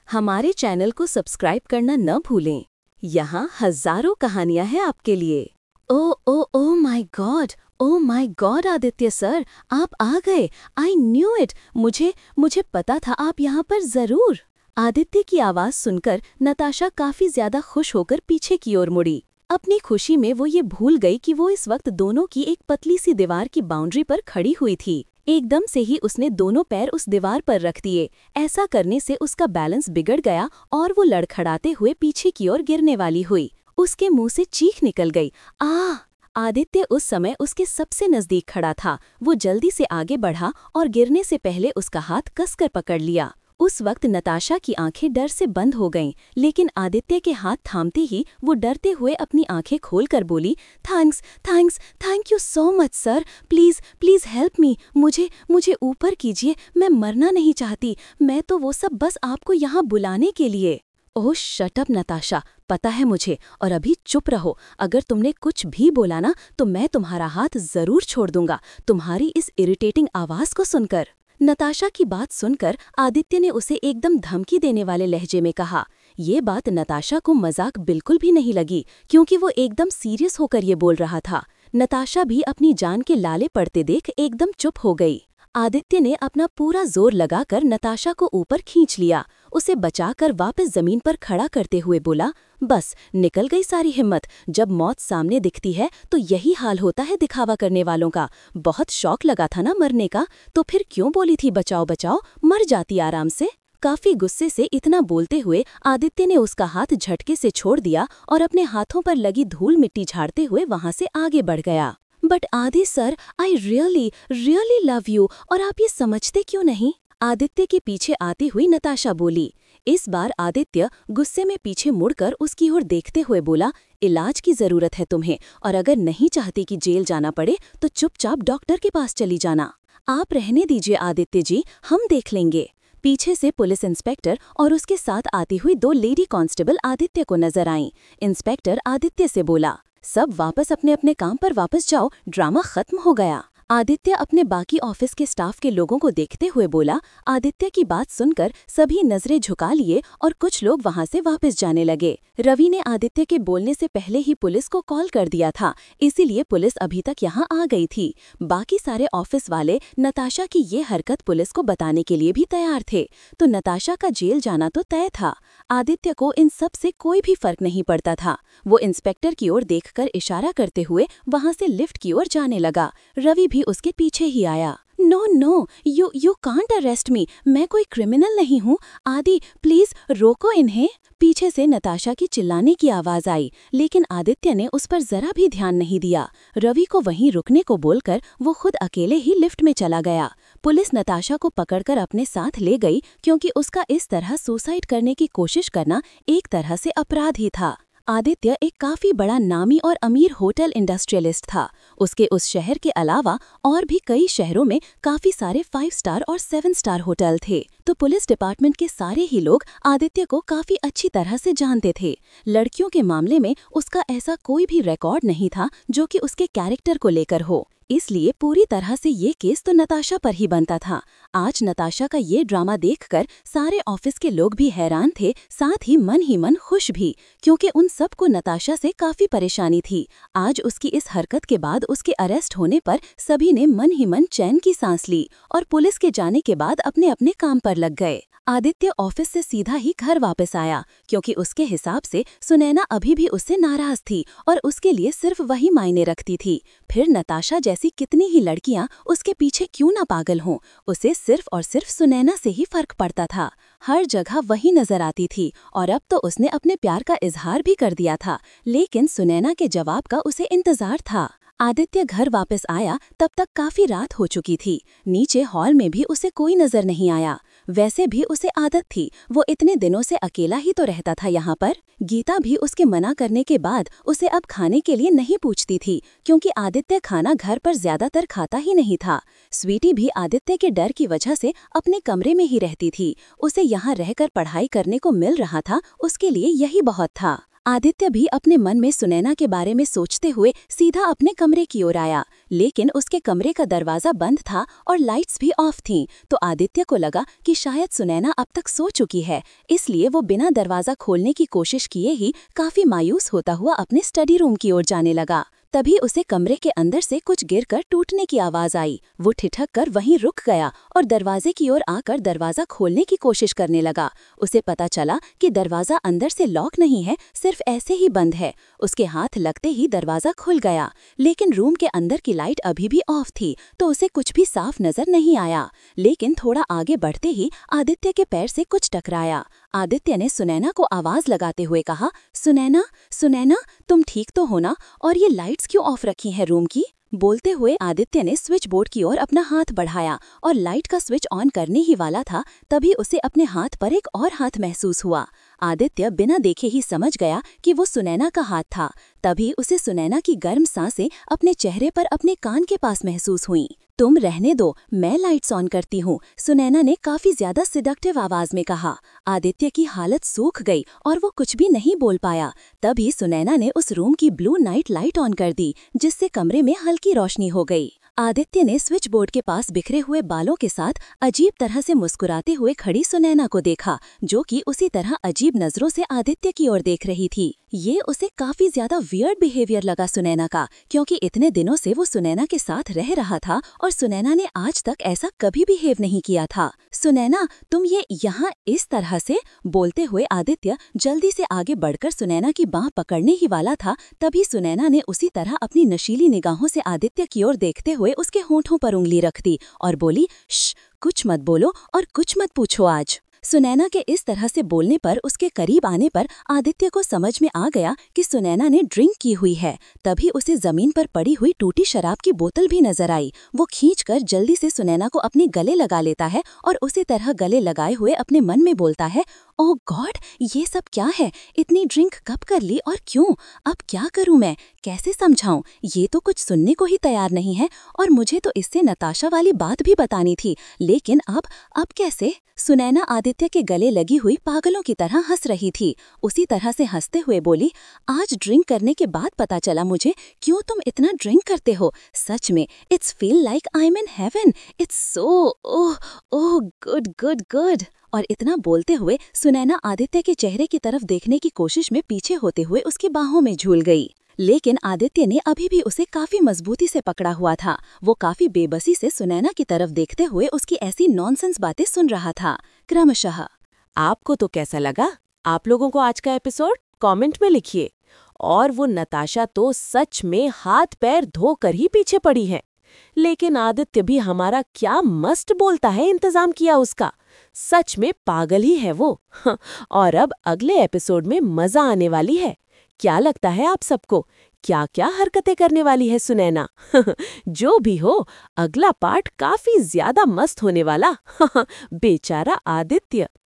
हमारे चैनल को सब्सक्राइब करना न भूलें। यहाँ हजारों कहानियाँ हैं आपके लिए। Oh my god Aditya sir, आप आ गए। I knew it. मुझे पता था आप यहाँ पर जरूर। आदित्य की आवाज़ सुनकर नताशा काफ़ी ज़्यादा खुश होकर पीछे की ओर मुड़ी। अपनी खुशी में वो ये भूल गई कि वो इस वक्त दोनों की एक पतली सी दीवार की बाउंड्री पर खड़ी हुई थी। एकदम से ही उसने दोनों पैर उस दीवार पर रख दिए। ऐसा करने से उसका बैलेंस बिगड़ गया और वो लड़खड़ाते हुए पीछे की ओर गिरने वाली हुई। उसके मुंह से चीख निकल गई, आह! आदित्य उस समय उसके सबसे नजदीक खड़ा था। वो जल्दी से आगे बढ़ा और गिरने से पहले उसका हाथ कसकर पकड़ लिया। उस वक्त नताशा की आंखें डर से बंद हो गईं, लेकिन आदित्य के हाथ थामते ही वो डरते हुए अपनी आंखें खोलकर बोली, thank you so much sir. Please help me. मुझे ऊपर कीजिए। मैं मरना नहीं चाहती। मैं तो वो सब बस आपको यहाँ बुलाने के लिए। ओह शट अप नताशा, पता है मुझे, और अभी चुप रहो। अगर तुमने कुछ भी बोला ना तो मैं तुम्हारा हाथ जरूर छोड़ दूंगा, तुम्हारी इस इरिटेटिंग आवाज को सुनकर। नताशा की बात सुनकर आदित्य ने उसे एकदम धमकी देने वाले लहजे में कहा। ये बात नताशा को मजाक बिल्कुल भी नहीं लगी, क्योंकि वो एकदम सीरियस होकर ये बोल रहा था। नताशा भी अपनी जान के लाले पड़ते देख एकदम चुप हो गई। आदित्य ने अपना पूरा जोर लगाकर नताशा को ऊपर खींच लिया। उसे बचाकर वापस जमीन पर खड़ा करते हुए बोला, बस निकल गई सारी हिम्मत। जब मौत सामने दिखती है तो यही हाल होता है दिखावा करने वालों का। बहुत शौक लगा था ना मरने का, तो फिर क्यों बोली थी बचाओ बचाओ, मर जाती आराम से। काफी गुस्से से इतना बोलते हुए आदित्य ने उसका हाथ झटके से छोड़ दिया और अपने हाथों पर लगी धूल मिट्टी झाड़ते हुए वहां से आगे बढ़ गया। But Adi sir, I really love you, और आप ये समझते क्यों नहीं? आदित्य के पीछे आती हुई नताशा बोली। इस बार आदित्य गुस्से में पीछे मुड़कर उसकी ओर देखते हुए बोला, इलाज की जरूरत है तुम्हें, और अगर नहीं चाहती कि जेल जाना पड़े तो चुपचाप डॉक्टर के पास चली जाना। आप रहने दीजिए आदित्य जी, हम देख लेंगे। पीछे से पुलिस इंस्पेक्टर और उसके साथ आती हुई 2 लेडी कांस्टेबल आदित्य को नजर आईं। इंस्पेक्टर आदित्य से बोला, सब वापस अपने अपने काम पर वापस जाओ, ड्रामा खत्म हो गया। आदित्य अपने बाकी ऑफिस के स्टाफ के लोगों को देखते हुए बोला। आदित्य की बात सुनकर सभी नजरें झुका लिए और कुछ लोग वहां से वापस जाने लगे। रवि ने आदित्य के बोलने से पहले ही पुलिस को कॉल कर दिया था, इसीलिए पुलिस अभी तक यहाँ आ गई थी। बाकी सारे ऑफिस वाले नताशा की ये हरकत पुलिस को बताने के लिए भी तैयार थे, तो नताशा का जेल जाना तो तय था। आदित्य को इन सब से कोई भी फर्क नहीं पड़ता था। वो इंस्पेक्टर की ओर देखकर इशारा करते हुए वहां से लिफ्ट की ओर जाने लगा। रवि भी उसके पीछे ही आया। No, you can't arrest me, मैं कोई क्रिमिनल नहीं हूँ। आदि प्लीज रोको इन्हें। पीछे से नताशा की चिल्लाने की आवाज आई, लेकिन आदित्य ने उस पर जरा भी ध्यान नहीं दिया। रवि को वहीं रुकने को बोलकर वो खुद अकेले ही लिफ्ट में चला गया। पुलिस नताशा को पकड़कर अपने साथ ले गई, क्योंकि उसका इस तरह सुसाइड करने की कोशिश करना एक तरह से अपराध ही था। आदित्य एक काफी बड़ा नामी और अमीर होटल इंडस्ट्रियलिस्ट था। उसके उस शहर के अलावा और भी कई शहरों में काफी सारे 5 स्टार और 7 स्टार होटल थे, तो पुलिस डिपार्टमेंट के सारे ही लोग आदित्य को काफी अच्छी तरह से जानते थे। लड़कियों के मामले में उसका ऐसा कोई भी रिकॉर्ड नहीं था जो कि उसके कैरेक्टर को लेकर हो, इसलिए पूरी तरह से ये केस तो नताशा पर ही बनता था। आज नताशा का ये ड्रामा देखकर सारे ऑफिस के लोग भी हैरान थे, साथ ही मन खुश भी, क्योंकि उन सबको नताशा से काफी परेशानी थी। आज उसकी इस हरकत के बाद उसके अरेस्ट होने पर सभी ने मन ही मन चैन की सांस ली और पुलिस के जाने के बाद अपने अपने काम पर लग गए। आदित्य ऑफिस से सीधा ही घर वापस आया, क्योंकि उसके हिसाब से सुनैना अभी भी उससे नाराज थी और उसके लिए सिर्फ वही मायने रखती थी। फिर नताशा जैसी कितनी ही लड़कियां उसके पीछे क्यों ना पागल हों, उसे सिर्फ और सिर्फ सुनैना से ही फर्क पड़ता था। हर जगह वही नजर आती थी, और अब तो उसने अपने प्यार का इजहार भी कर दिया था, लेकिन सुनैना के जवाब का उसे इंतजार था। आदित्य घर वापस आया तब तक काफी रात हो चुकी थी। नीचे हॉल में भी उसे कोई नजर नहीं आया। वैसे भी उसे आदत थी, वो इतने दिनों से अकेला ही तो रहता था यहाँ पर। गीता भी उसके मना करने के बाद उसे अब खाने के लिए नहीं पूछती थी, क्योंकि आदित्य खाना घर पर ज्यादातर खाता ही नहीं था। स्वीटी भी आदित्य के डर की वजह से अपने कमरे में ही रहती थी। उसे यहाँ रहकर पढ़ाई करने को मिल रहा था, उसके लिए यही बहुत था। आदित्य भी अपने मन में सुनैना के बारे में सोचते हुए सीधा अपने कमरे की ओर आया, लेकिन उसके कमरे का दरवाजा बंद था और लाइट्स भी ऑफ थीं, तो आदित्य को लगा कि शायद सुनैना अब तक सो चुकी है। इसलिए वो बिना दरवाजा खोलने की कोशिश किए ही काफी मायूस होता हुआ अपने स्टडी रूम की ओर जाने लगा। तभी उसे कमरे के अंदर से कुछ गिरकर टूटने की आवाज आई। वो ठिठक कर वहीं रुक गया और दरवाजे की ओर आकर दरवाजा खोलने की कोशिश करने लगा। उसे पता चला कि दरवाजा अंदर से लॉक नहीं है, सिर्फ ऐसे ही बंद है। उसके हाथ लगते ही दरवाजा खुल गया, लेकिन रूम के अंदर की लाइट अभी भी ऑफ थी, तो उसे कुछ भी साफ नजर नहीं आया। लेकिन थोड़ा आगे बढ़ते ही आदित्य के पैर से कुछ टकराया। आदित्य ने सुनैना को आवाज लगाते हुए कहा, सुनैना, सुनैना, तुम ठीक तो हो ना? और ये लाइट्स क्यों ऑफ रखी हैं रूम की? बोलते हुए आदित्य ने स्विच बोर्ड की ओर अपना हाथ बढ़ाया और लाइट का स्विच ऑन करने ही वाला था, तभी उसे अपने हाथ पर एक और हाथ महसूस हुआ। आदित्य बिना देखे ही समझ गया कि वो सुनैना का हाथ था। तभी उसे सुनैना की गर्म सांसें अपने चेहरे पर अपने कान के पास महसूस हुईं। तुम रहने दो, मैं लाइट्स ऑन करती हूँ, सुनैना ने काफी ज्यादा सिडक्टिव आवाज में कहा। आदित्य की हालत सूख गई और वो कुछ भी नहीं बोल पाया। तभी सुनैना ने उस रूम की ब्लू नाइट लाइट ऑन कर दी, जिससे कमरे में हल्की रोशनी हो गई। आदित्य ने स्विच बोर्ड के पास बिखरे हुए बालों के साथ अजीब तरह से मुस्कुराते हुए खड़ी सुनैना को देखा, जो कि उसी तरह अजीब नजरों से आदित्य की ओर देख रही थी। ये उसे काफी ज्यादा वियर्ड बिहेवियर लगा सुनैना का, क्योंकि इतने दिनों से वो सुनैना के साथ रह रहा था और सुनैना ने आज तक ऐसा कभी बिहेव नहीं किया था। सुनैना, तुम ये यहाँ इस तरह से? बोलते हुए आदित्य जल्दी से आगे बढ़कर सुनैना की बांह पकड़ने ही वाला था, तभी सुनैना ने उसी तरह अपनी नशीली निगाहों से आदित्य की ओर देखते हुए उसके होंठों पर उंगली रख दी और बोली, श्श, कुछ मत बोलो और कुछ मत पूछो आज। सुनैना के इस तरह से बोलने पर, उसके करीब आने पर आदित्य को समझ में आ गया कि सुनैना ने ड्रिंक की हुई है। तभी उसे जमीन पर पड़ी हुई टूटी शराब की बोतल भी नजर आई। वो खींचकर जल्दी से सुनैना को अपने गले लगा लेता है और उसी तरह गले लगाए हुए अपने मन में बोलता है, ओह गॉड, ये सब क्या है? इतनी ड्रिंक कब कर ली और क्यों? अब क्या करूं मैं? कैसे समझाऊं? ये तो कुछ सुनने को ही तैयार नहीं है और मुझे तो इससे नताशा वाली बात भी बतानी थी, लेकिन अब कैसे? सुनैना आदित्य के गले लगी हुई पागलों की तरह हंस रही थी। उसी तरह से हंसते हुए बोली, आज ड्रिंक करने के बाद पता चला मुझे क्यों तुम इतना ड्रिंक करते हो। सच में it's feel like I am in heaven. It's so oh oh good good good. और इतना बोलते हुए सुनैना आदित्य के चेहरे की तरफ देखने की कोशिश में पीछे होते हुए उसकी बाहों में झूल गई, लेकिन आदित्य ने अभी भी उसे काफी मजबूती से पकड़ा हुआ था। वो काफी बेबसी से सुनैना की तरफ देखते हुए उसकी ऐसी नॉनसेंस बातें सुन रहा था। क्रमशः आपको तो कैसा लगा? आप लोगों को आज का एपिसोड कमेंट में लिखिए। और वो नताशा तो सच में हाथ पैर धोकर ही पीछे पड़ी है, लेकिन आदित्य भी हमारा क्या मस्त बोलता है, इंतजाम किया उसका। सच में पागल ही है वो। और अब अगले एपिसोड में मजा आने वाली है। क्या लगता है आप सबको, क्या क्या हरकतें करने वाली है सुनैना? जो भी हो, अगला पार्ट काफी ज्यादा मस्त होने वाला। बेचारा आदित्य।